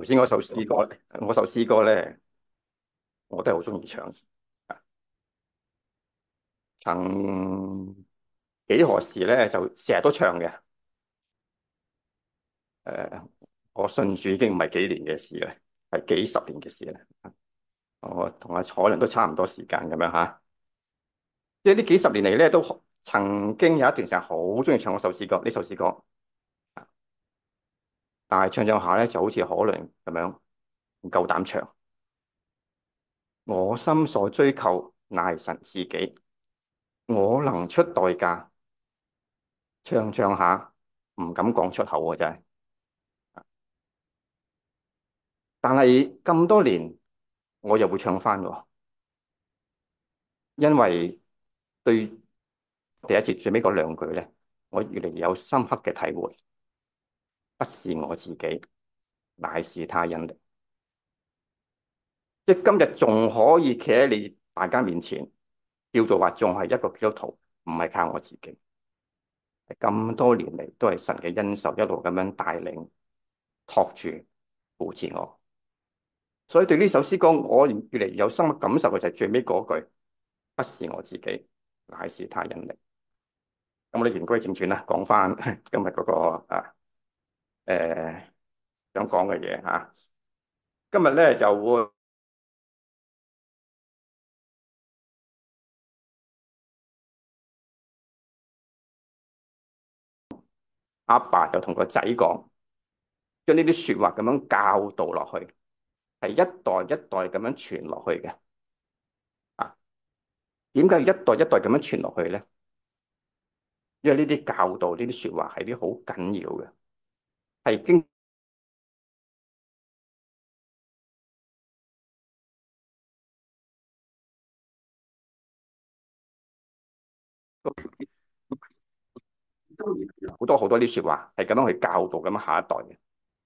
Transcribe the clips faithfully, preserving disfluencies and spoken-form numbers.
頭先嗰首詩歌，嗰首詩歌咧，我都係好中意唱。曾幾何時咧，就成日都唱嘅。誒，我信主已經唔係幾年嘅事啦，係幾十年嘅事啦。我同阿可能都差唔多時間咁樣吓。即係呢幾十年嚟咧，都曾經有一段時間好中意唱嗰首詩歌，呢首詩歌。但係唱唱下咧，就好似可能咁樣唔夠膽唱。我心所追求乃神自己，我能出代價。唱唱下唔敢講出口喎，真係。但係咁多年，我又會唱翻喎，因為對第一節最尾嗰兩句咧，我越嚟越有深刻嘅體會，不是我自己，乃是他恩力。即係今日仲可以企喺你大家面前，叫做話仲係一個基督徒，唔係靠我自己。咁多年嚟都係神嘅恩手一路咁樣帶領、托住、扶持我。所以對呢首詩歌，我越嚟越有深刻感受嘅就係最尾嗰句，不是我自己，乃是他恩力。咁我哋言歸正傳啦，講翻今日嗰個啊誒想講嘅嘢嚇。今日咧就會阿爸就同個仔講，將呢啲説話咁樣教導落去，係一代一代咁樣傳落去嘅。啊，點解要一代一代咁樣傳落去咧？因為呢啲教導、呢啲説話係啲好緊要嘅，係經好多好多啲説話係咁樣去教導咁樣下一代嘅。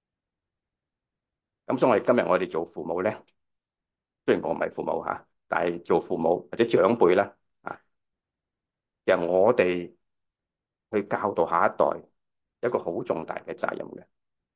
咁所以我哋今日我哋做父母咧，雖然我唔係父母嚇，但係做父母或者長輩咧，啊，其實我哋去教導下一代有一個好重大嘅責任嘅，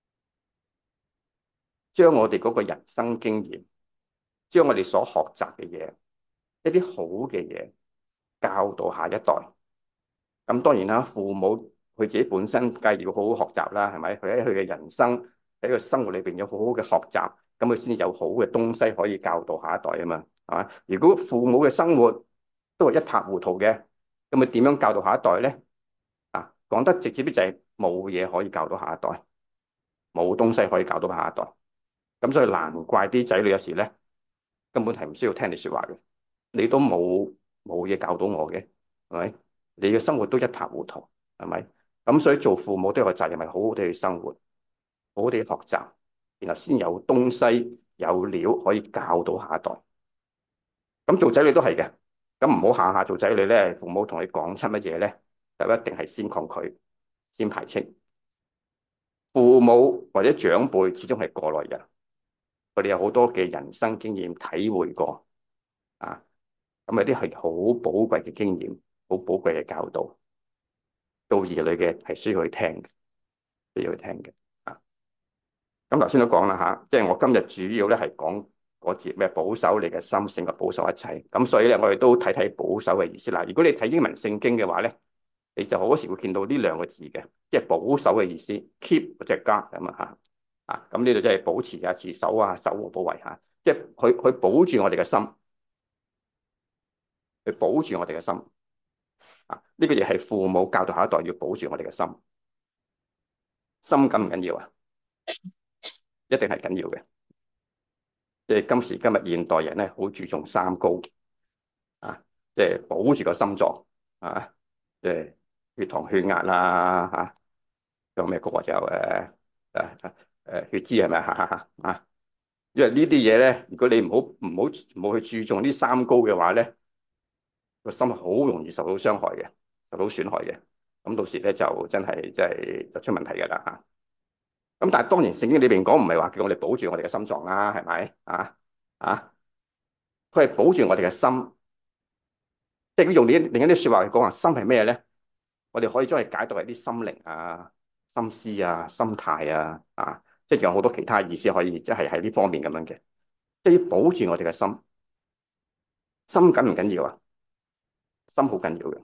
將我哋嗰個人生經驗，將我哋所學習嘅嘢，一啲好嘅嘢教導下一代。咁當然啦，父母佢自己本身梗係要好好學習啦，係咪？佢喺佢嘅人生喺個生活裏邊有好好嘅學習，咁佢先有好嘅東西可以教導下一代啊嘛，係嘛？如果父母嘅生活都係一塌糊塗嘅，咁佢點樣教導下一代咧？啊，講得直接啲就係冇嘢可以教到下一代，冇東西可以教到下一代。咁所以難怪啲仔女有時咧根本係唔需要聽你説話嘅，你都冇冇嘢教到我嘅，係咪？你嘅生活都一塌糊塗，係咪？咁所以做父母都有個責任，係好好地去生活，好好地去學習，然後先有東西有料可以教到下一代。咁做仔女都係嘅，咁唔好下下做仔女咧，父母同你講出乜嘢咧，就一定係先抗拒、先排斥。父母或者長輩始終係過來人，佢哋有好多嘅人生經驗體會過啊，咁有啲係好寶貴嘅經驗，好寶貴嘅教導。做兒女嘅係需要去聽嘅，需要去聽嘅啊。咁頭先都講啦吓，即係我今日主要咧係講嗰節咩保守你嘅心勝過保守一切。咁所以咧，我哋都睇睇保守嘅意思啦。如果你睇英文聖經嘅話咧，你就好多時會見到呢兩個字嘅，即係保守嘅意思 ，keep 嗰隻家咁啊吓啊。咁呢度即係保持啊、持守啊、守護、保衛吓，即係佢佢保住我哋嘅心，佢保住我哋嘅心啊。呢個亦係父母教導下一代要保住我哋嘅心，心緊唔緊要啊？一定係緊要嘅。即係今時今日現代人咧，好注重三高啊，即係保住個心臟啊，即係血糖、血壓啦嚇，仲有咩高啊？就誒誒誒血脂係咪啊？啊，因為呢啲嘢咧，如果你唔好唔好唔好去注重呢三高嘅話咧，個心好容易受到傷害嘅，受到損害嘅。咁到時咧就真係即係就出問題㗎啦嚇。咁但係當然聖經裏邊講唔係話叫我哋保住我哋嘅心臟啦，係咪啊？啊，佢係保住我哋嘅心，即係佢用另一另一啲説話嚟講話心係咩咧？我哋可以將佢解讀為啲心靈啊、心思啊、心態啊、啊即係仲有好多其他意思可以，即係喺呢方面咁樣嘅，即係要保住我哋嘅心。心緊唔緊要啊？心好緊要嘅。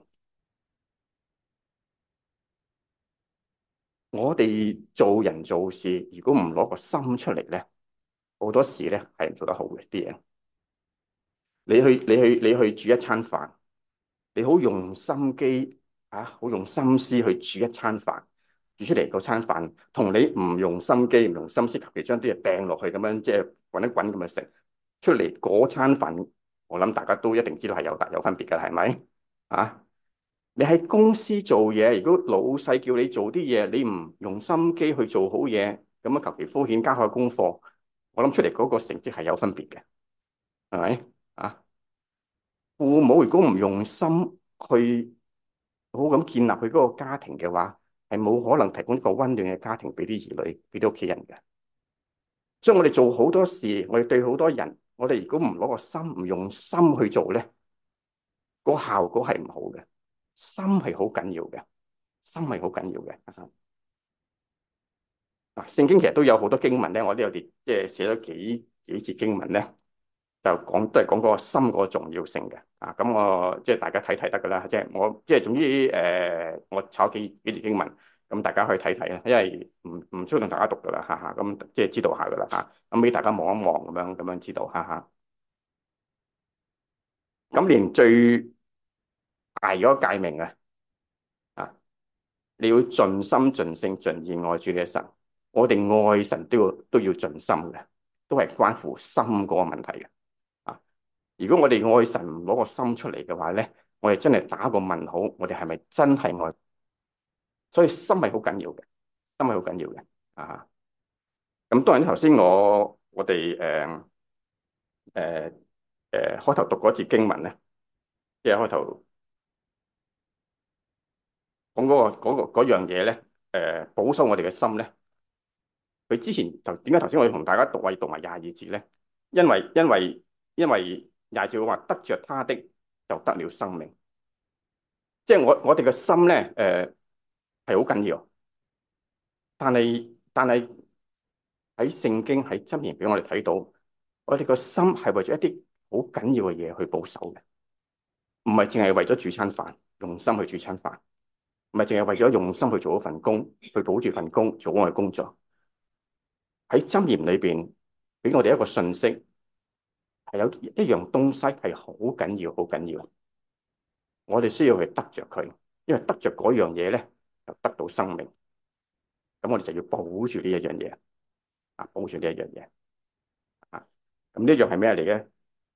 我哋做人做事，如果唔攞個心出嚟咧，好多時咧係唔做得好嘅啲嘢。你去你去你去煮一餐飯，你好用心機啊，好用心思去煮一餐飯，煮出嚟嗰餐飯，同你唔用心機、唔用心思，求其將啲嘢掟落去咁樣，即係滾一滾咁樣食出嚟嗰餐飯，我諗大家都一定知道係有大有分別㗎，係咪啊？你喺公司做嘢，如果老細叫你做啲嘢，你唔用心機去做好嘢，咁樣求其敷衍交下功課，我諗出嚟嗰個成績係有分別嘅，係咪啊？父母如果唔用心去好咁建立佢嗰個家庭嘅話，係冇可能提供一個溫暖嘅家庭俾啲兒女、俾啲屋企人嘅。所以我哋做好多事，我哋對好多人，我哋如果唔攞個心，唔用心去做咧，個效果係唔好嘅。心係好緊要嘅，心係好緊要嘅。嗱，聖經其實都有好多經文咧，我都有啲即係寫咗幾幾節經文咧，就講都係講嗰個心嗰個重要性嘅。啊，咁我即係大家睇睇得噶啦，即係我即係總之誒、呃，我炒幾幾節經文，咁大家可以睇睇啦，因為唔唔需要同大家讀噶啦，哈哈，咁即係知道下噶啦嚇，咁俾大家望一望咁樣咁樣知道，哈哈。咁連最大嗰個誡命啊，啊，你要盡心盡性盡意愛主你嘅神。我哋愛神都要都要盡心嘅，都係關乎心嗰個問題嘅。啊，如果我哋愛神唔攞個心出嚟嘅話咧，我哋真係打個問號，我哋係咪真係愛？所以心係好緊要嘅，心係好緊要嘅。啊，咁當然頭先我我哋誒誒誒開頭讀嗰節經文咧，即係開頭講嗰個嗰個嗰樣嘢咧，誒保守我哋嘅心咧。佢之前就點解頭先我要同大家讀啊，讀埋廿二節咧？因為因為因為廿二節話得着他的就得了生命，即係我我哋嘅心咧，誒係好緊要，但係但係喺聖經喺箴言俾我哋睇到，我哋個心係為咗一啲好緊要嘅嘢去保守嘅，唔係淨係為咗煮餐飯，用心去煮餐飯，唔係淨係為咗用心去做一份工，去保住份工，做我嘅工作。喺箴言裏邊俾我哋一個信息。係有一樣東西係好緊要，好緊要。我哋需要去得着佢，因為得着嗰樣嘢咧，就得到生命。咁我哋就要保住呢一樣嘢啊，保住呢一樣嘢啊。咁呢樣係咩嚟嘅？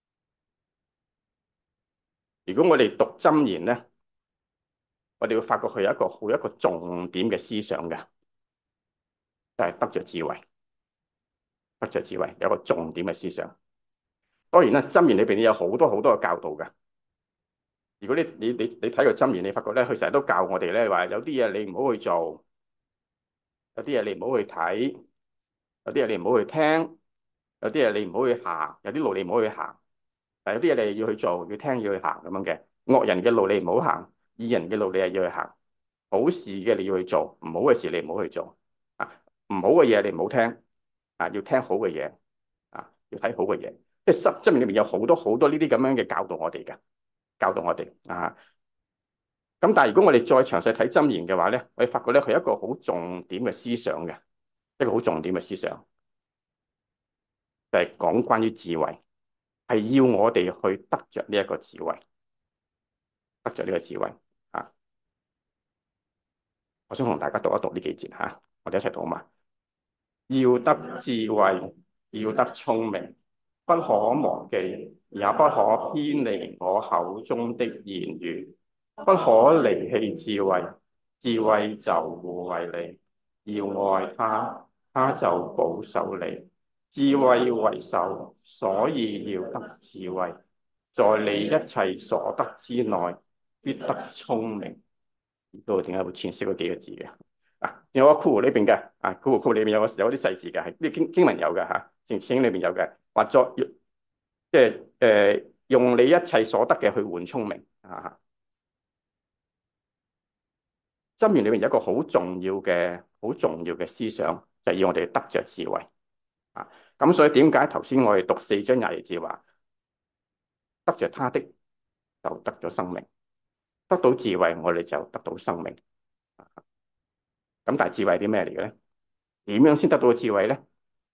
如果我哋讀箴言咧，我哋會發覺佢有一個好一個重點嘅思想嘅，就係得着智慧。得着智慧有一個重點嘅思想。當然啦，箴言裏邊有好多好多嘅教導嘅。如果你你你你睇個箴言，你發覺咧，佢成日都教我哋咧，話有啲嘢你唔好去做，有啲嘢你唔好去睇，有啲嘢你唔好去聽，有啲嘢你唔好去行，有啲路你唔好去行。但有啲嘢你要去做，要聽要去行咁樣嘅。惡人嘅路你唔好行，義人嘅路你係要去行。好事嘅你要去做，唔好嘅事你唔好去做。啊，唔好嘅嘢你唔好聽，啊，要聽好嘅嘢，啊，要睇好嘅嘢。即係箴箴言裏面有好多好多呢啲咁樣嘅教導我哋嘅，教導我哋啊。咁但係如果我哋再詳細睇箴言嘅話咧，我哋發覺咧佢有一個好重點嘅思想嘅，一個好重點嘅思想，就係講關於智慧，係要我哋去得着呢一個智慧，得着呢個智慧啊！我想同大家讀一讀呢幾節吓，我哋一齊讀嘛。要得智慧，要得聰明，不可忘記，也不可偏離我口中的言語。不可離棄智慧，智慧就護衛你；要愛他，他就保守你。智慧為首，所以要得智慧，在你一切所得之內，必得聰明。呢度點解會詮釋嗰幾個字嘅？啊，有個括弧裏邊嘅，啊，括弧括弧裏邊有個有啲細字嘅，係呢經經文有嘅吓，聖經裏邊有嘅，話作即係誒，用你一切所得嘅去換聰明啊。箴言裏面有一個好重要嘅、好重要嘅思想， 就係要我哋得着智慧啊。咁所以點解頭先我哋讀四章廿二節話，得着他的就得咗生命，得到智慧我哋就得到生命。咁但係智慧係啲咩嚟嘅咧？點樣先得到智慧咧？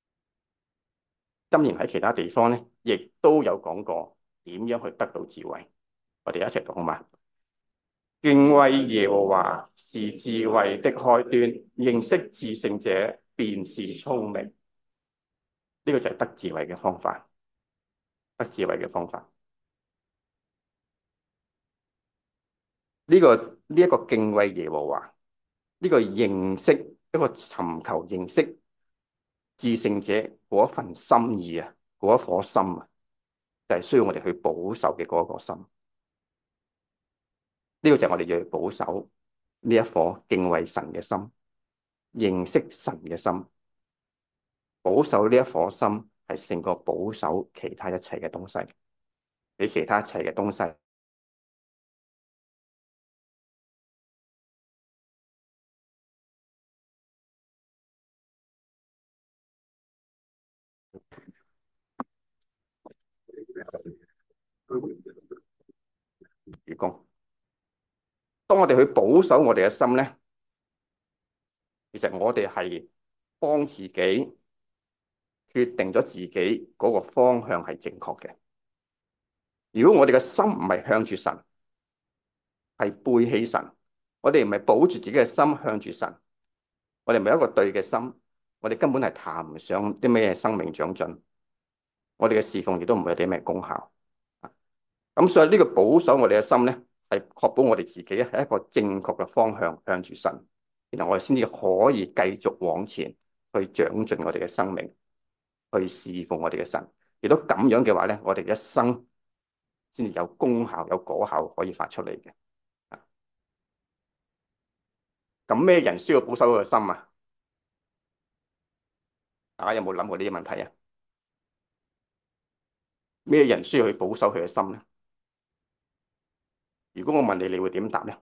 箴言喺其他地方咧，亦都有講過點樣去得到智慧。我哋一齊讀好嘛？敬畏耶和華是智慧的開端，認識至聖者便是聰明。呢、這個就係得智慧嘅方法，得智慧嘅方法。呢、這個呢一、這個敬畏耶和華，呢、這個認識一個尋求認識至聖者嗰一份心意啊，嗰一顆心啊，就係、是、需要我哋去保守嘅嗰一個心。呢、這個就係我哋要去保守呢一顆敬畏神嘅心，認識神嘅心。保守呢一顆心係勝過保守其他一切嘅東西，比其他一切嘅東西。愚公，當我哋去保守我哋嘅心咧，其實我哋係幫自己決定咗自己嗰個方向係正確嘅。如果我哋嘅心唔係向住神，係背棄神，我哋唔係保住自己嘅心向住神，我哋唔係一個對嘅心，我哋根本係談唔上啲咩生命長進，我哋嘅侍奉亦都唔會有啲咩功效。咁所以呢個保守我哋嘅心咧，係確保我哋自己係一個正確嘅方向向住神，然後我哋先至可以繼續往前去長進我哋嘅生命，去侍奉我哋嘅神。亦都咁樣嘅話咧，我哋一生先至有功效、有果效可以發出嚟嘅。咁咩人需要保守佢嘅心啊？大家有冇諗過呢啲問題啊？咩人需要去保守佢嘅心咧？如果我問你，你會點答咧？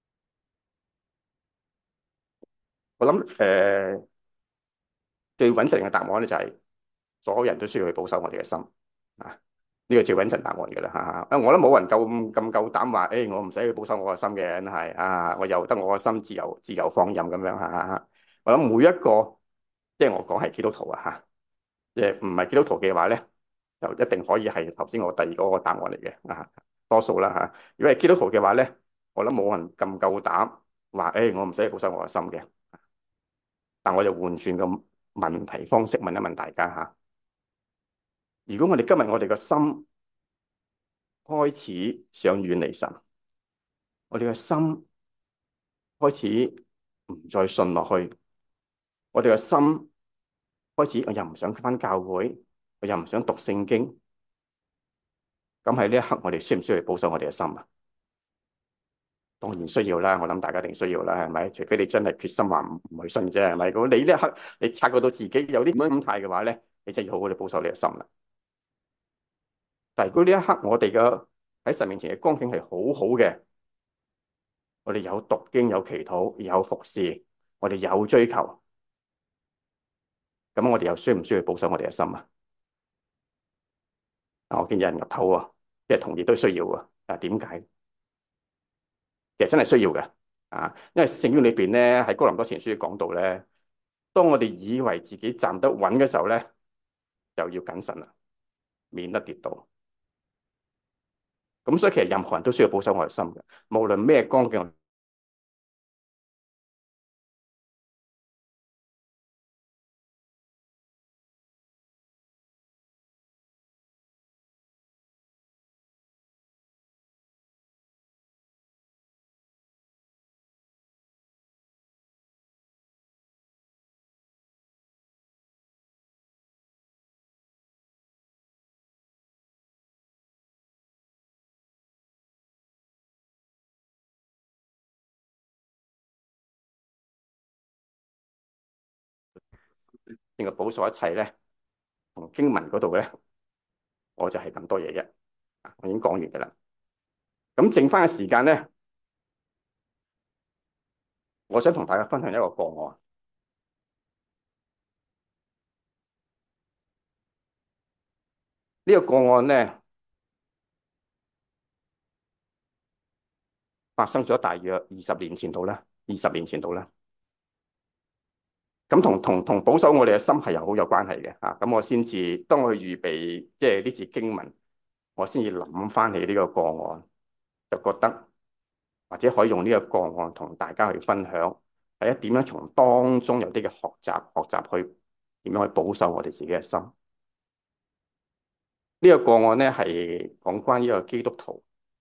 我諗誒、呃，最穩陣嘅答案咧就係、是、所有人都需要去保守我哋嘅心啊！呢、這個最穩陣答案嘅啦嚇。我覺得冇人夠咁夠膽話，誒、哎、我唔使去保守我嘅心嘅，真係啊！我由得我嘅心自由自由放任咁樣嚇嚇。我諗每一個，即係我講係基督徒啊嚇，即係唔係基督徒嘅話咧，就一定可以係頭先我第二嗰個答案嚟嘅啊，多數啦嚇。如果係基督徒嘅話咧，我諗冇人咁夠膽話，誒、哎、我唔使去保守我嘅心嘅。但我就換轉個問題方式問一問大家嚇：如果我哋今日我哋個心開始想遠離神，我哋個心開始唔再信落去，我哋個心開始我又唔想返教會，我又唔想讀聖經，咁喺呢一刻我哋需唔需要保守我哋嘅心啊？當然需要啦，我諗大家一定需要啦，係咪？除非你真係決心話唔唔去信啫，係咪？如果你呢一刻你察覺到自己有啲咁樣心態嘅話咧，你真係要好好地保守你嘅心啦。但係如果呢一刻我哋嘅喺神面前嘅光景係好好嘅，我哋有讀經、有祈禱、有服侍，我哋有追求，咁我哋又需唔需要保守我哋嘅心啊？啊，我見有人岌頭啊，即係同意都需要啊。啊，點解？其實真係需要嘅啊，因為聖經裏邊咧喺哥林多前書講到咧，當我哋以為自己站得穩嘅時候咧，就要謹慎啦，免得跌倒。咁所以其實任何人都需要保守我嘅心嘅，無論咩光景。淨係保守一切咧，同經文嗰度咧，我就係咁多嘢啫。我已經講完㗎啦。咁剩翻嘅時間咧，我想同大家分享一個個案。 呢個個案咧發生咗大約二十年前度啦，二十年前度啦。咁同同同保守我哋嘅心係有好有關係嘅啊！咁我先至當我去預備即係呢節經文，我先至諗翻起呢個個案，就覺得或者可以用呢個個案同大家去分享，係一點樣從當中有啲嘅學習，學習去點樣去保守我哋自己嘅心。呢個個案咧係講關於一個基督徒，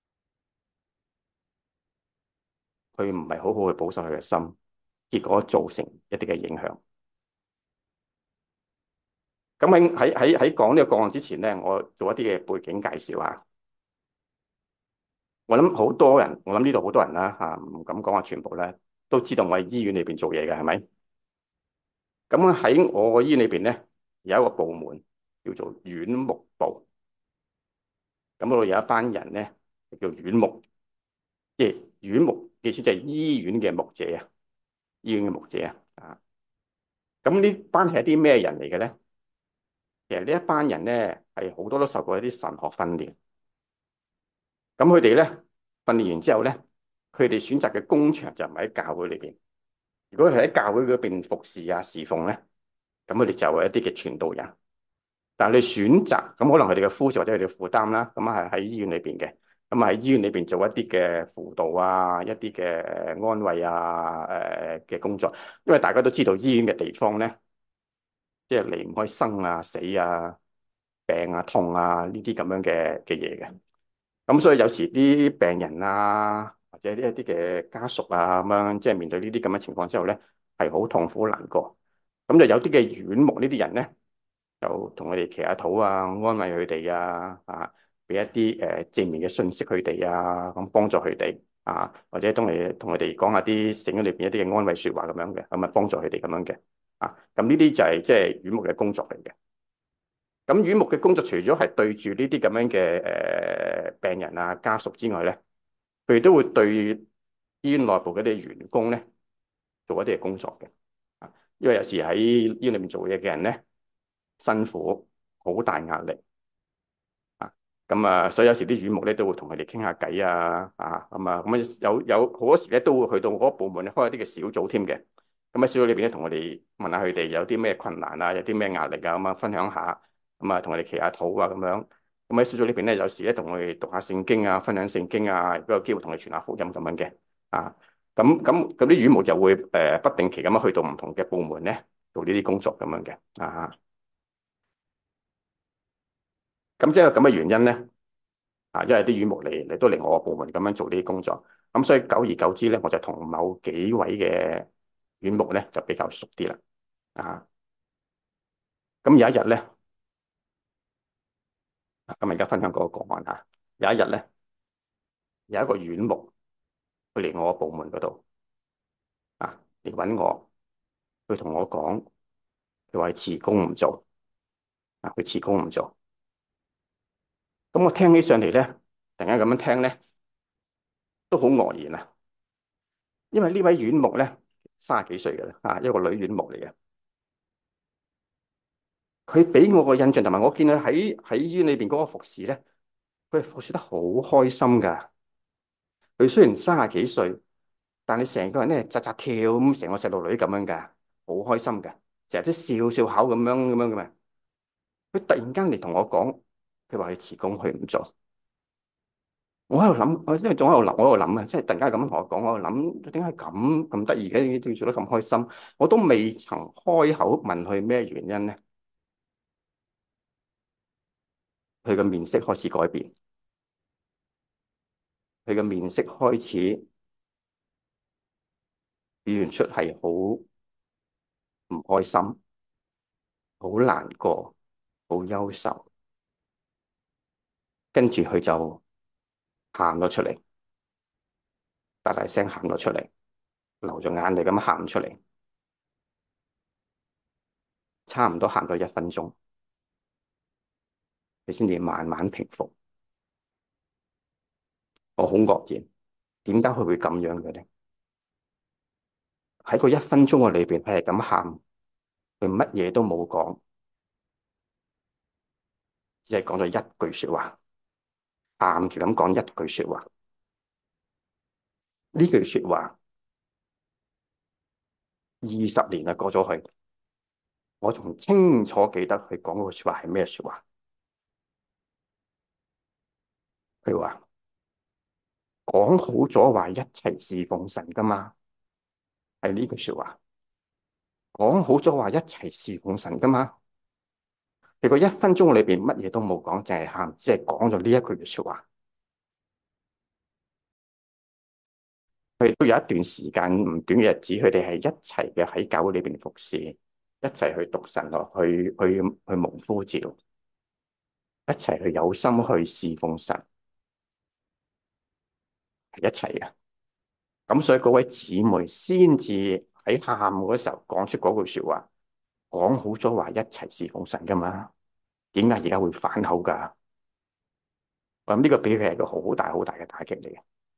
佢唔係好好去保守佢嘅心，結果造成一啲嘅影響。咁喺喺喺喺講呢個個案之前咧，我做一啲嘅背景介紹啊。我諗好多人，我諗呢度好多人啦嚇，唔敢講話全部咧，都知道我喺醫院裏邊做嘢嘅，係咪？咁喺我個醫院裏邊咧，有一個部門叫做院牧部，咁嗰度有一班人咧，叫院牧，即係院牧，意思就係醫院嘅牧者啊，醫院嘅牧者啊。啊，咁呢班係一啲咩人嚟嘅咧？其實呢一班人咧係好多都受過一啲神學訓練，咁佢哋咧訓練完之後咧，佢哋選擇嘅工場就唔係喺教會裏邊。如果佢喺教會嗰邊服侍啊、侍奉咧，咁佢哋就係一啲嘅傳道人。但係你選擇咁，可能佢哋嘅呼召或者佢哋嘅負擔啦，咁啊係喺醫院裏邊嘅，咁啊喺醫院裏邊做一啲嘅輔導啊、一啲嘅安慰啊、誒嘅工作。因為大家都知道醫院嘅地方咧，即係離唔開生啊、死啊、病啊、痛啊呢啲咁樣嘅嘅嘢嘅。咁所以有時啲病人啊，或者呢一啲嘅家屬啊咁樣，即係面對呢啲咁嘅情況之後咧，係好痛苦難過。咁就有啲嘅院牧呢啲人咧，就同佢哋祈下禱啊，安慰佢哋啊，啊，俾一啲誒、呃、正面嘅信息佢哋啊，咁幫助佢哋啊，或者當你同佢哋講下啲聖經裏邊一啲嘅安慰説話咁樣嘅，咁啊幫助佢哋咁樣嘅啊。咁呢啲就係即係院牧嘅工作嚟嘅。咁院牧嘅工作除咗係對住呢啲咁樣嘅誒、呃、病人啊家屬之外咧，佢哋都會對醫院內部嗰啲員工咧做一啲嘅工作嘅。啊，因為有時喺醫院裏面做嘢嘅人咧辛苦，好大壓力啊。咁啊，所以有時啲院牧咧都會同佢哋傾下偈啊，啊咁啊，咁啊有有好多時咧都會去到嗰個部門咧開一啲嘅小組添嘅。咁喺小組裏邊咧，同我哋問下佢哋有啲咩困難啊，有啲咩壓力啊，咁啊分享下。咁啊，同佢哋祈下禱啊，咁樣。咁喺小組裏邊咧，有時咧同佢哋讀下聖經啊，分享聖經啊，都有機會同佢傳下福音咁樣嘅。啊，咁咁咁啲院牧就會誒、呃、不定期咁樣去到唔同嘅部門咧做呢啲工作咁樣嘅。啊，咁即係咁嘅原因咧。啊，因為啲院牧嚟嚟都嚟我個部門咁樣做呢啲工作，咁所以久而久之咧，我就同某幾位嘅院牧咧就比較熟啲啦。啊，咁有一日咧，咁而家分享嗰個個案啊，有一日咧，有一個院牧。佢嚟我部門嗰度啊，嚟揾我，佢同我講，佢話辭工唔做啊，佢辭工唔做。咁我聽起上嚟咧，突然間咁樣聽咧，都好愕然啊。因為呢位院牧咧，三十幾歲嘅啦，啊，一個女院牧嚟嘅。佢俾我個印象同埋我見佢喺喺醫院裏邊嗰個服侍咧，佢係服侍得好開心噶。佢雖然三十幾歲，但係成個人咧，扎扎跳咁，成個細路女咁樣噶，好開心噶，成日都笑笑口咁樣咁樣嘅嘛。佢突然間嚟同我講，佢話佢辭工，佢唔做。我喺度諗，我因為仲喺度諗，我喺度諗啊，即係突然間咁樣同我講，我喺度諗點解咁咁得意嘅，仲做得咁開心，我都未曾開口問佢咩原因咧。佢嘅面色開始改變，佢嘅面色開始表現出係好唔開心、好難過、好憂愁，跟住佢就喊咗出嚟，大大聲喊咗出嚟，流咗眼淚咁喊出嚟，差唔多喊咗一分鐘，佢先至慢慢平復。我好愕然，點解佢會咁樣嘅咧？喺個一分鐘嘅裏邊，佢係咁喊，佢乜嘢都冇講， 只係講咗一句說話，喊住咁講一句說話。呢句說話二十年啊過咗去，我仲清楚記得佢講嗰句說話係咩說話。佢話講好咗話一齊侍奉神噶嘛，係呢句說話。講好咗話一齊侍奉神噶嘛。結果一分鐘裏邊乜嘢都冇講，淨係喊，只係講咗呢一句嘅說話。佢哋都有一段時間唔短嘅日子，佢哋係一齊嘅喺教會裏邊服侍，一齊去讀神落去去去蒙呼召，一齊去有心去侍奉神，係一齊嘅。咁所以嗰位姊妹先至喺喊嗰時候講出嗰句說話，講好咗話一齊侍奉神噶嘛，點解而家會反口噶？我諗呢個俾佢係個好大好大嘅打擊嚟嘅。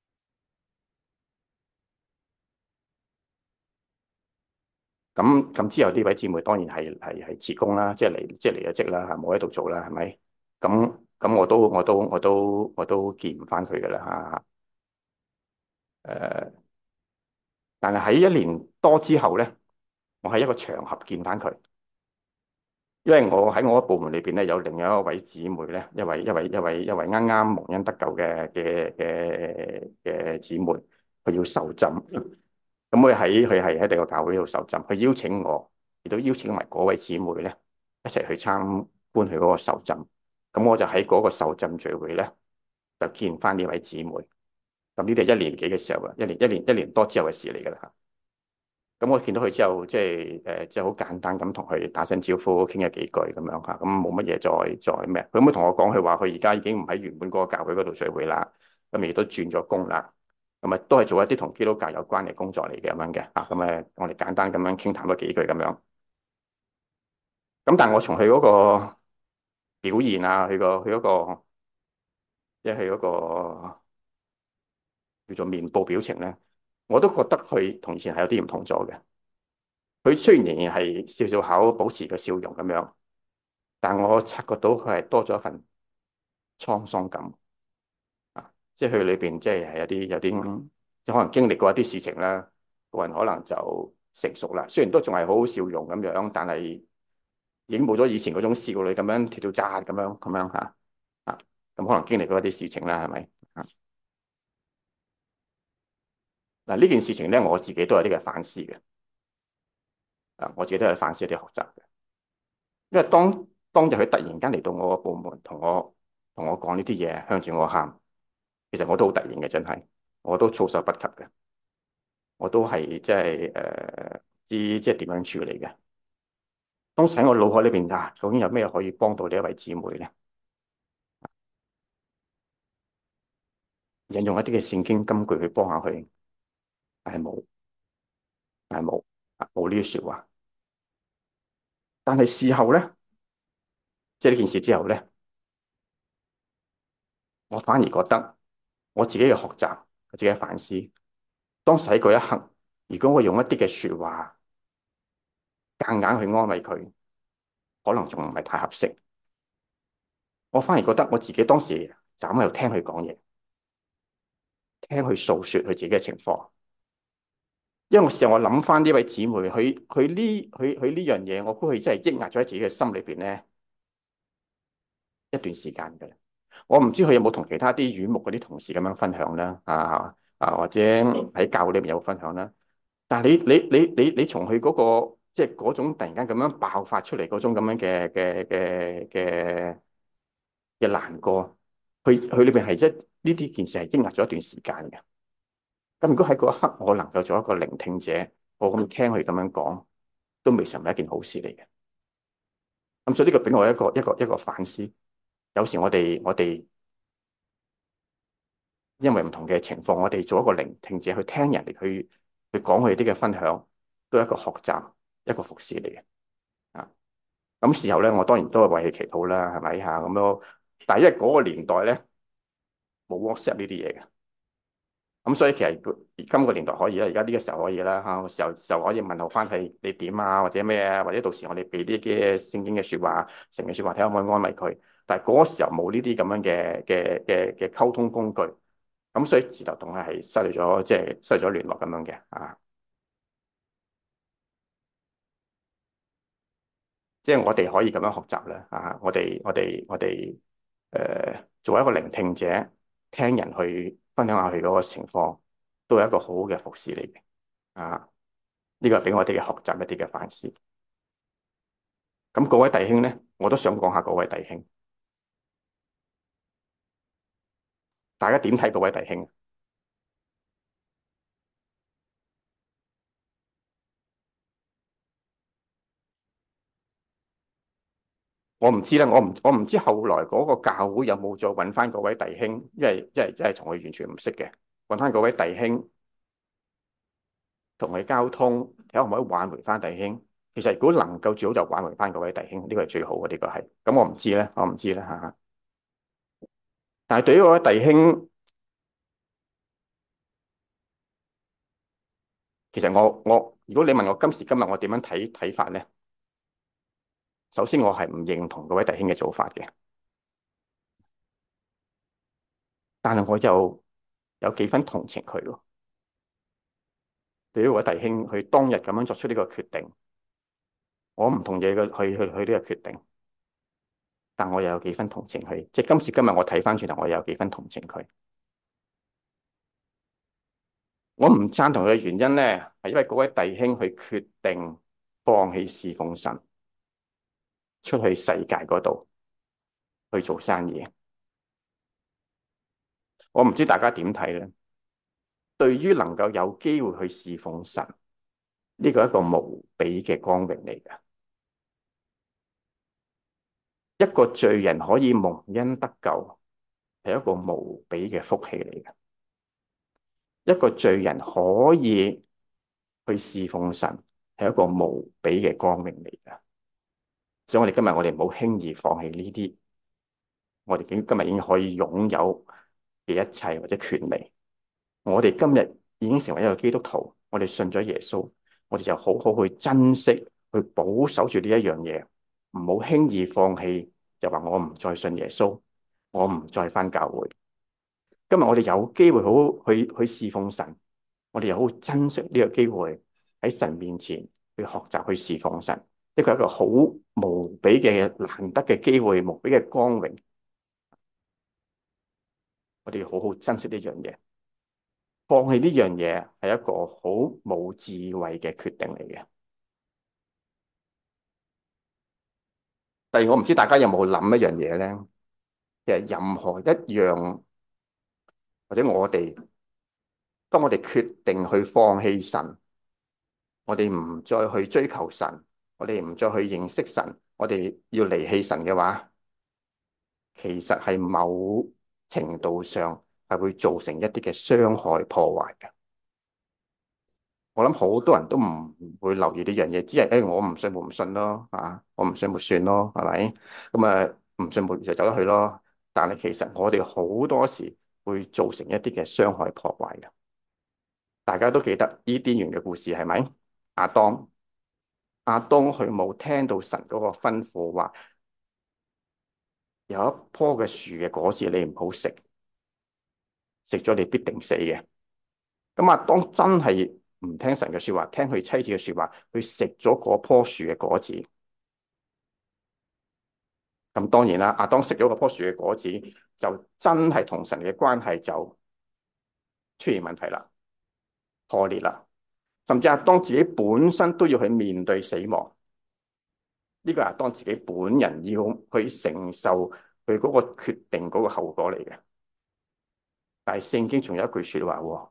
咁咁之後呢位姊妹當然係係係辭工啦，即係離即係離咗職啦，係冇喺度做啦，係咪？咁咁我都我都我都我都見唔翻佢噶啦嚇。誒，但係喺一年多之後咧，我喺一個場合見翻佢。因為我喺我個部門裏邊咧，有另外一位姊妹咧，一位一位一位一位啱啱蒙恩得救嘅嘅嘅嘅姊妹，佢要受浸，咁佢喺佢係喺第個教會度受浸，佢邀請我，亦都邀請埋嗰位姊妹咧一齊去參觀佢嗰個受浸，咁我就喺嗰個受浸聚會咧就見翻呢位姊妹，咁呢啲係一年幾嘅時候啊，一年一年一年多之後嘅事嚟噶啦。咁我見到佢之後，即係誒，即係好簡單咁同佢打聲招呼，傾咗幾句咁樣嚇，咁冇乜嘢再再咩？佢咁同我講，佢話佢而家已經唔喺原本嗰個教會嗰度聚會啦，咁亦都轉咗工啦，咁啊都係做一啲同基督教有關嘅工作嚟嘅咁樣嘅啊，咁誒我哋簡單咁樣傾談咗幾句咁樣。咁但係我從佢嗰個表現啊，佢個佢嗰個即係佢嗰個叫做面部表情咧，我都覺得佢同以前係有啲唔同咗嘅。佢雖然仍然係笑笑口，保持個笑容咁樣，但我察覺到佢係多咗一份滄桑感啊！即係佢裏邊即係係有啲有啲，即可能經歷過一啲事情啦，個人可能就成熟啦。雖然都仲係好好笑容咁樣，但係已經冇咗以前嗰種少女咁樣跳跳紮咁樣咁樣嚇啊！咁可能經歷過一啲事情啦，係咪啊？嗱，呢件事情咧，我自己都有啲嘅反思嘅啊，我自己都有反思一啲學習嘅。因為當當日佢突然間嚟到我個部門，同我同我講呢啲嘢，向住我喊，其實我都好突然嘅，真係，我都措手不及嘅，我都係即係誒知即係點樣處理嘅。當時喺我腦海裏邊啊，究竟有咩可以幫到呢一位姊妹咧？引用一啲嘅聖經金句去幫下佢，但係冇，但係冇，冇呢啲說話。但係事後咧，即係呢件事之後咧，我反而覺得我自己嘅學習，我自己嘅反思。當時喺嗰一刻，如果我用一啲嘅說話夾硬去安慰佢，可能仲唔係太合適。我反而覺得我自己當時就咁喺度聽佢講嘢，聽佢訴說佢自己嘅情況。因為我事後我諗翻呢位姊妹，佢佢呢佢佢呢樣嘢，我估佢真係抑壓咗喺自己嘅心裏邊咧一段時間嘅。我唔知佢有冇同其他啲院牧嗰啲同事咁樣分享啦，啊啊或者喺教會裏面有分享啦。但係你你你你你從佢嗰個即係嗰種突然間咁樣爆發出嚟嗰種咁樣嘅嘅嘅嘅嘅難過，佢佢裏邊係一呢啲件事係抑壓咗一段時間嘅。咁如果喺嗰一刻我能夠做一個聆聽者，我咁聽佢咁樣講，都未嘗係一件好事嚟嘅。咁所以呢個俾我一個一個一個反思。有時我哋我哋因為唔同嘅情況，我哋做一個聆聽者去聽人哋去去講佢啲嘅分享，都係一個學習，一個服侍嚟嘅。啊，咁事後咧，我當然都係為佢祈禱啦，係咪嚇咁咯？但係因為嗰個年代咧冇 WhatsApp 呢啲嘢嘅，咁所以其實今個年代可以啦，而家呢個時候可以啦嚇，時候就可以問候翻係你點啊，或者咩啊，或者到時我哋俾啲嘅聖經嘅説話、神嘅説話睇下可唔可以安慰佢。 但係嗰個時候冇呢啲咁樣嘅嘅嘅嘅溝通工具，咁所以自流同佢係失去咗，即係失去咗聯絡咁樣嘅啊。即係我哋可以咁樣學習啦啊！我哋我哋我哋誒，作為一個聆聽者，聽人去分享下佢嗰個情況，都係一個好好嘅服侍嚟嘅啊！呢個係俾我哋嘅學習一啲嘅反思。咁各位弟兄咧，我都想講下各位弟兄，大家點睇各位弟兄？我唔知啦，我唔我唔知後來嗰個教會有冇再揾翻嗰位弟兄，因為因為真係同佢完全唔識嘅，揾翻嗰位弟兄同佢交通，睇下可唔可以挽回翻弟兄。其實如果能夠最好就挽回翻嗰位弟兄，呢個係最好嘅，呢個係。咁我唔知咧，我唔知咧嚇。但係對於嗰位弟兄，其實我我如果你問我今時今日我點樣睇睇法咧，首先我係唔認同嗰位弟兄嘅做法嘅，但係我又有幾分同情佢喎。對於嗰位弟兄，佢當日咁樣作出呢個決定，我唔同意佢去去去呢個決定，但我又有幾分同情佢。即係今時今日我睇翻轉頭，我又有幾分同情佢。我唔贊同佢嘅原因咧，係因為嗰位弟兄佢決定放棄侍奉神，出去世界嗰度去做生意。我唔知大家點睇咧？對於能夠有機會去侍奉神，呢個係一個無比嘅光榮嚟㗎。一個罪人可以蒙恩得救，係一個無比嘅福氣嚟嘅。一個罪人可以去侍奉神，係一個無比嘅光榮嚟㗎。所以我哋今日我哋唔好輕易放棄呢啲，我哋今今日已經可以擁有嘅一切或者權利。我哋今日已經成為一個基督徒，我哋信咗耶穌，我哋就好好去珍惜、去保守住呢一樣嘢，唔好輕易放棄，就話我唔再信耶穌，我唔再返教會。今日我哋有機會好好去去侍奉神，我哋又好珍惜呢個機會喺神面前去學習去侍奉神，呢個係一個好無比嘅難得嘅機會，無比嘅光榮，我哋要好好珍惜呢樣嘢。放棄呢樣嘢係一個好冇智慧嘅決定嚟嘅。但係我唔知大家有冇諗一樣嘢咧？其實任何一樣或者我哋，當我哋決定去放棄神，我哋唔再去追求神，我哋唔再去認識神，我哋要離棄神嘅話，其實係某程度上係會造成一啲嘅傷害破壞嘅。我諗好多人都唔會留意呢樣嘢，只係誒、哎、我唔信，冇唔信咯，啊，我唔信冇算咯，係咪？咁啊，唔信冇就走得去咯。但係其實我哋好多時會造成一啲嘅傷害破壞嘅。大家都記得伊甸園嘅故事係咪？亞當，亞當佢冇聽到神嗰個吩咐話，有一棵嘅樹嘅果子你唔好食，食咗你必定死嘅。咁亞當真係唔聽神嘅說話，聽佢妻子嘅說話，去食咗嗰棵樹嘅果子。咁當然啦，亞當食咗嗰棵樹嘅果子，就真係同神嘅關係就出現問題啦，破裂啦。甚至亞當自己本身都要去面對死亡，呢個係亞當自己本人要去承受佢嗰個決定嗰個後果嚟嘅。但係聖經仲有一句說話喎，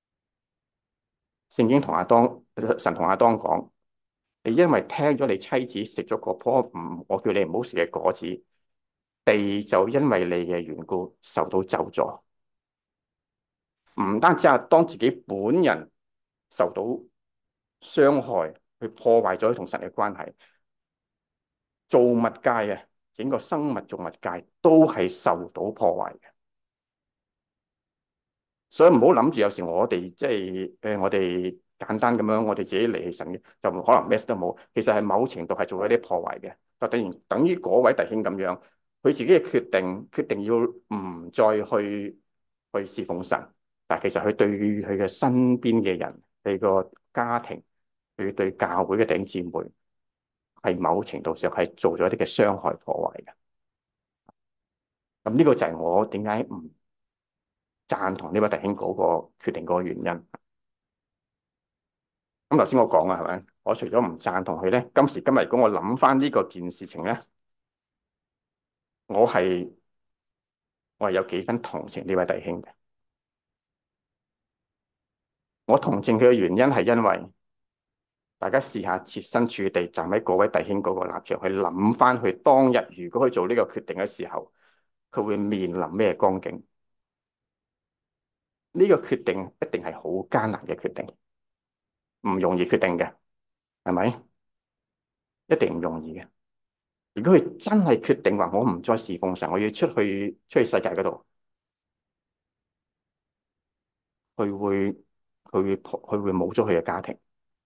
聖經同亞當，神同亞當講。你因為聽咗你妻子食咗嗰棵唔，我叫你唔好食嘅果子，地就因為你嘅緣故受到咒詛。唔單止係當自己本人受到傷害，去破壞咗同神嘅關係，造物界啊，整個生物造物界都係受到破壞嘅。所以唔好諗住有時我哋即係誒，我哋簡單咁樣，我哋自己離棄神嘅，就可能咩事都冇。其實係某程度係做咗啲破壞嘅，就等於等於嗰位弟兄咁樣， 佢自己嘅決定，決定要唔再去去侍奉神，但係其實佢對佢嘅身邊嘅人、佢個家庭、佢對教會嘅弟兄姊妹，係某程度上係做咗一啲嘅傷害破壞嘅。咁呢個就係我點解唔贊同呢位弟兄嗰個決定嗰個原因。咁頭先我講啊，係咪？我除咗唔贊同佢咧，今時今日如果我諗翻呢個件事情咧，我係我係有幾分同情呢位弟兄嘅。我同情佢嘅原因係因為大家試下設身處地站喺嗰位弟兄嗰個立場去諗翻，佢當日如果佢做呢個決定嘅時候，佢會面臨咩光景？呢個決定一定係好艱難嘅決定，唔容易決定嘅，係咪？一定唔容易嘅。如果佢真係決定話我唔再侍奉神，我要出去出去世界嗰度，佢會佢會佢會冇咗佢嘅家庭，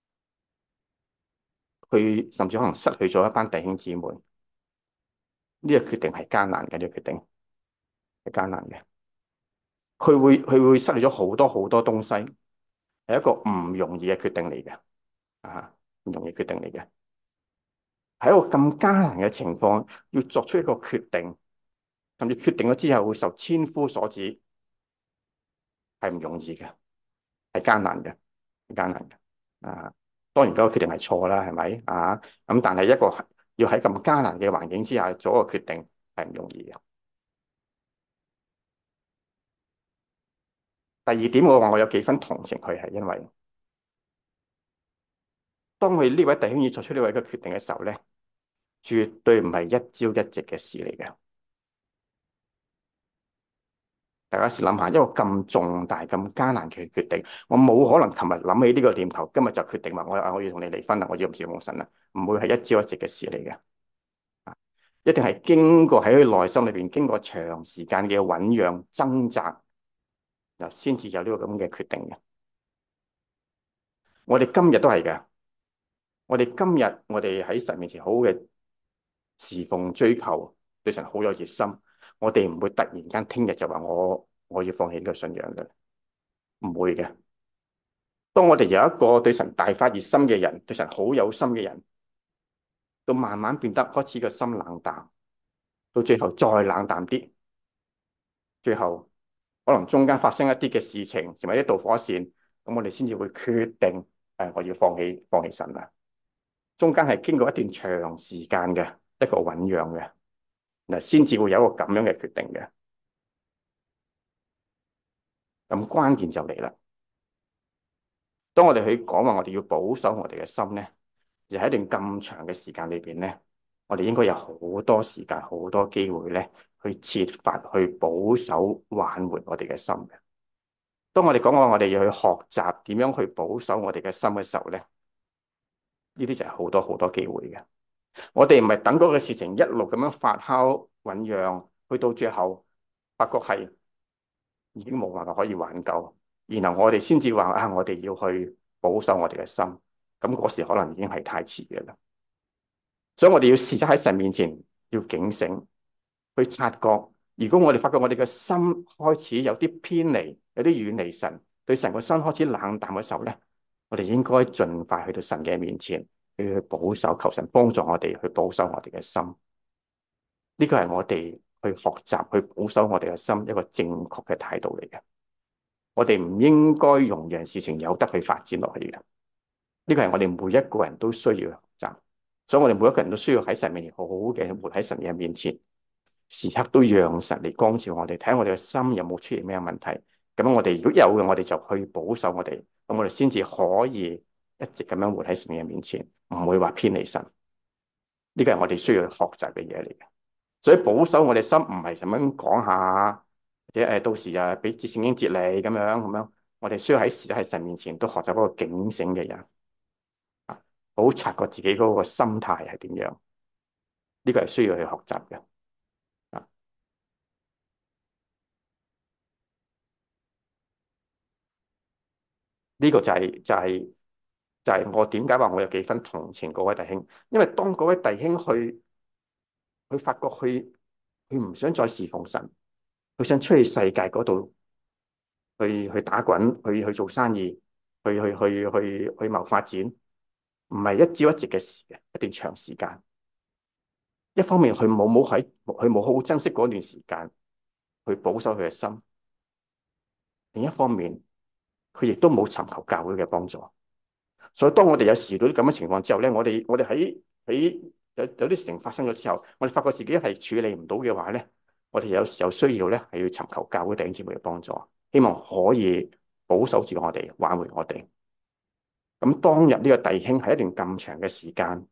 佢甚至可能失去咗一班弟兄姊妹。呢個決定係艱難嘅，呢個決定係艱難嘅。佢會佢會失去咗好多好多東西，係一個唔容易嘅決定嚟嘅，啊，唔容易決定嚟嘅。喺一個咁艱難嘅情況，要作出一個決定，甚至決定咗之後會受千夫所指，係唔容易嘅，係艱難嘅，係艱難嘅。啊，當然嗰個決定係錯啦，係咪啊？咁但係一個要喺咁艱難嘅環境之下做一個決定係唔容易嘅。第二點，我話我有幾分同情佢，係因為當佢呢位弟兄要作出呢位嘅決定嘅時候咧，絕對唔係一朝一夕嘅事嚟嘅。大家試諗下，一個咁重大、咁艱難嘅決定，我冇可能琴日諗起呢個念頭，今日就決定話我我要同你離婚啦，我要唔侍奉神啦，唔會係一朝一夕嘅事嚟嘅。一定係經過喺佢內心裏邊經過長時間嘅醞釀掙扎，嗱先至有呢個咁嘅決定嘅。我哋今日都係嘅，我哋今日我哋喺神面前好好嘅侍奉追求，對神好有熱心，我哋唔會突然間聽日就話我我要放棄呢個信仰嘅，唔會嘅。當我哋有一個對神大發熱心嘅人，對神好有心嘅人，到慢慢變得開始個心冷淡，到最後再冷淡啲，最後可能中間發生一啲嘅事情，成為一導火線，咁我哋先至會決定，誒，我要放棄放棄神啦。中間係經過一段長時間嘅一個醞釀嘅，嗱，先至會有一個咁樣嘅決定嘅。咁關鍵就嚟啦。當我哋去講話，我哋要保守我哋嘅心咧，而喺一段咁長嘅時間裏邊咧，我哋應該有好多時間、好多機會咧，去設法去保守、挽回我哋嘅心嘅。當我哋講話，我哋要去學習點樣去保守我哋嘅心嘅時候咧，呢啲就係好多好多機會嘅。我哋唔係等嗰個事情一路咁樣發酵醞釀，去到最後發覺係已經冇辦法可以挽救，然後我哋先至話啊，我哋要去保守我哋嘅心，咁嗰時可能已經係太遲嘅啦。所以我哋要時刻喺神面前要警醒，去察覺。如果我哋發覺我哋嘅心開始有啲偏離，有啲遠離神，對神個心開始冷淡嘅時候咧，我哋應該盡快去到神嘅面前，去去保守，求神幫助我哋去保守我哋嘅心。呢個係我哋去學習去保守我哋嘅心一個正確嘅態度嚟嘅。我哋唔應該容讓事情有得去發展落去嘅。呢個係我哋每一個人都需要學習。所以我哋每一個人都需要喺神面前好好嘅活喺神嘅面前，時刻都讓神嚟光照我哋，睇下我哋嘅心有冇出現咩問題。咁我哋如果有嘅，我哋就去保守我哋，咁我哋先至可以一直咁樣活喺神嘅面前，唔會話偏離神。呢個係我哋需要學習嘅嘢嚟嘅。所以保守我哋心唔係咁樣講下，或者誒到時啊俾節聖經節你咁樣咁樣。我哋需要喺時喺神面前都學習嗰個警醒嘅人。好察覺自己嗰個心態係點樣，呢個係需要去學習嘅。啊，呢個就係就係就係我點解話我有幾分同情嗰位弟兄，因為當嗰位弟兄去去發覺去佢唔想再侍奉神，佢想出去世界嗰度去去打滾，去去做生意，去去去去去謀發展，唔係一朝一夕嘅事嘅，一段長時間。一方面佢冇冇喺佢冇好好珍惜嗰段時間去保守佢嘅心，另一方面佢亦都冇尋求教會嘅幫助。所以當我哋有時遇到啲咁嘅情況之後咧，我哋我哋喺喺有有啲事情發生咗之後，我哋發覺自己係處理唔到嘅話咧，我哋有時有需要咧係要尋求教會弟兄姊妹嘅幫助，希望可以保守住我哋，挽回我哋。咁當日呢個弟兄喺一段咁長嘅時間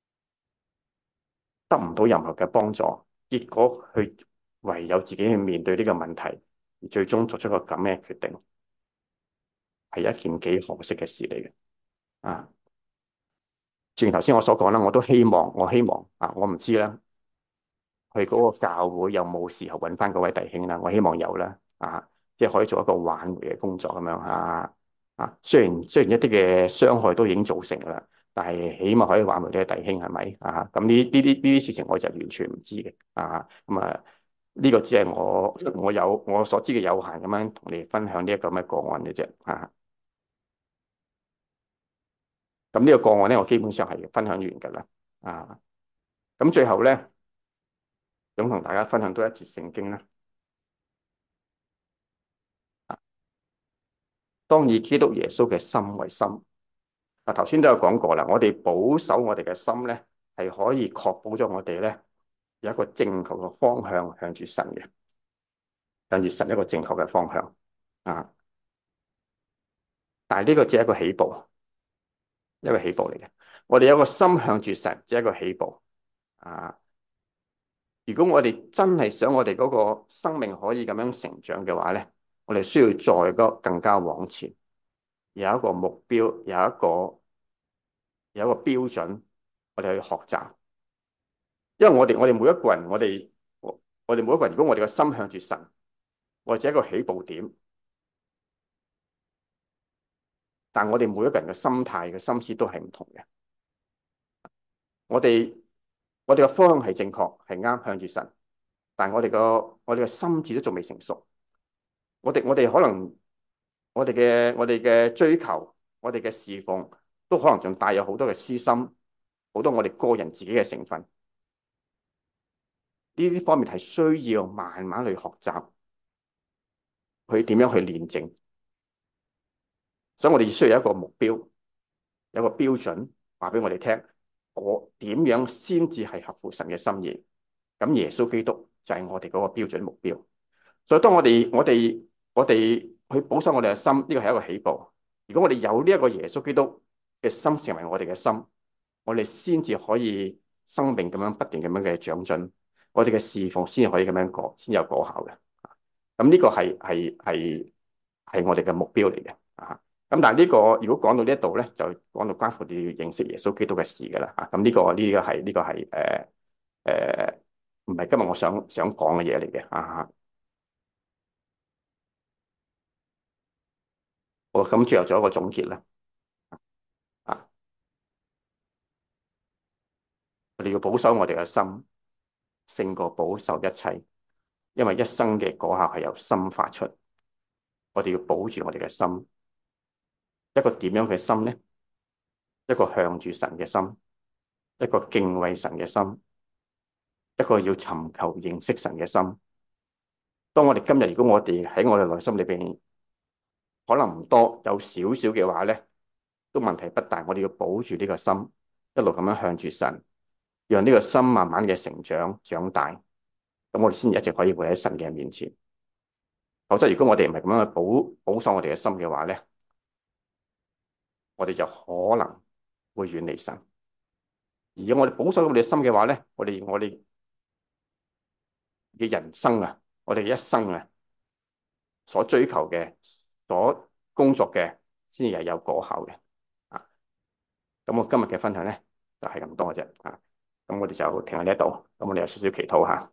得唔到任何嘅幫助，結果佢唯有自己去面對呢個問題，而最終作出個咁嘅決定，係一件幾可惜嘅事嚟嘅啊！正如頭先我所講啦，我都希望，我希望啊，我唔知啦，佢嗰個教會有冇時候揾翻嗰位弟兄啦？我希望有啦，啊，即係可以做一個挽回嘅工作咁樣啊啊！雖然雖然一啲嘅傷害都已經造成啦，但係起碼可以挽回呢個弟兄係咪啊？咁呢呢啲呢啲事情我就完全唔知嘅啊！咁啊，呢個只係我我有我所知嘅有限咁樣同你分享呢一個咁嘅個案嘅啫啊！咁呢個個案咧，我基本上係分享完㗎啦啊！咁最後咧，想同大家分享多一節聖經啦。當以基督耶穌嘅心為心。嗱，頭先都有講過啦，我哋保守我哋嘅心咧，係可以確保咗我哋咧有一個正確嘅方向向住神嘅，向住神一個正確嘅方向啊。但係呢個只係一個起步，一個起步嚟嘅。我哋有個心向住神，只係一個起步啊。如果我哋真係想我哋嗰個生命可以咁樣成長嘅話咧，我哋需要再個更加往前，有一個目標，有一個有一個標準，我哋去學習。因為我哋我哋每一個人，我哋我我哋每一個人，如果我哋嘅心向住神，或者一個起步點，但我哋每一個人嘅心態嘅心思都係唔同嘅。我哋我哋嘅方向係正確，係啱向住神，但係我哋個我哋嘅心智都仲未成熟。我哋我哋可能我哋嘅我哋嘅追求，我哋嘅侍奉，都可能仲帶有好多嘅私心，好多我哋個人自己嘅成分。呢啲方面係需要慢慢去學習，去點樣去練正。所以我哋需要有一個目標，有一個標準，話俾我哋聽，我點樣先至係合乎神嘅心意？咁耶穌基督就係我哋嗰個標準目標。所以當我哋我哋我哋去保守我哋嘅心，呢個係一個起步。如果我哋有呢一個耶穌基督嘅心成為我哋嘅心，我哋先至可以生命咁樣不斷咁樣嘅長進，我哋嘅侍奉先至可以咁樣過，先有果效嘅。咁呢個係係係係我哋嘅目標嚟嘅啊！咁但係呢個如果講到呢一度咧，就講到關乎你要認識耶穌基督嘅事噶啦啊！咁呢個呢個係呢個係誒誒，唔係今日我想想講嘅嘢嚟嘅啊！好，咁最後做一個總結啦啊！我哋要保守我哋嘅心，勝過保守一切，因為一生嘅果效係由心發出。我哋要保住我哋嘅心，一個點樣嘅心咧？一個向住神嘅心，一個敬畏神嘅心，一個要尋求認識神嘅心。當我哋今日如果我哋喺我哋內心裏邊可能唔多，有少少嘅話咧，都問題不大。我哋要保住呢個心，一路咁樣向住神，讓呢個心慢慢嘅成長長大，咁我哋先一直可以活喺神嘅面前。否則如果我哋唔係咁樣去保保守我哋嘅心嘅話咧，我哋就可能會遠離神。而如果我哋保守我哋嘅心嘅話咧，我哋我哋嘅人生啊，我哋嘅一生啊，所追求嘅、所工作嘅，先係有果效嘅啊！咁我今日嘅分享咧，就係咁多嘅啫啊！咁我哋就停喺呢一度，咁我哋有少少祈禱下。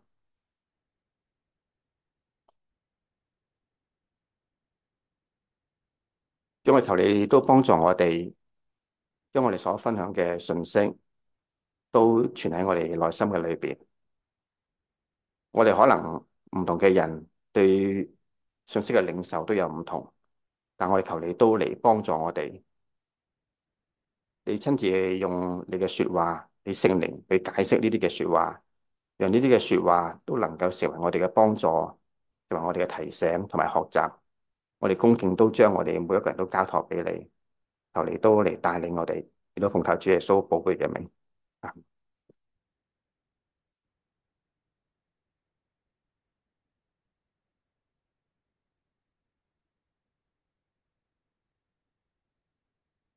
因為求你都幫助我哋，將我哋所分享嘅信息都存喺我哋內心嘅裏邊。 我哋可能唔同嘅人對信息嘅領受都有唔同，但我哋求你都嚟幫助我哋，你親自用你嘅説話，你聖靈去解釋呢啲嘅説話，讓呢啲嘅説話都能夠成為我哋嘅幫助，成為我哋嘅提醒同埋學習。我哋恭敬都將我哋每一個人都交託俾你，求你都嚟帶領我哋，亦都奉靠主耶穌寶貴嘅名。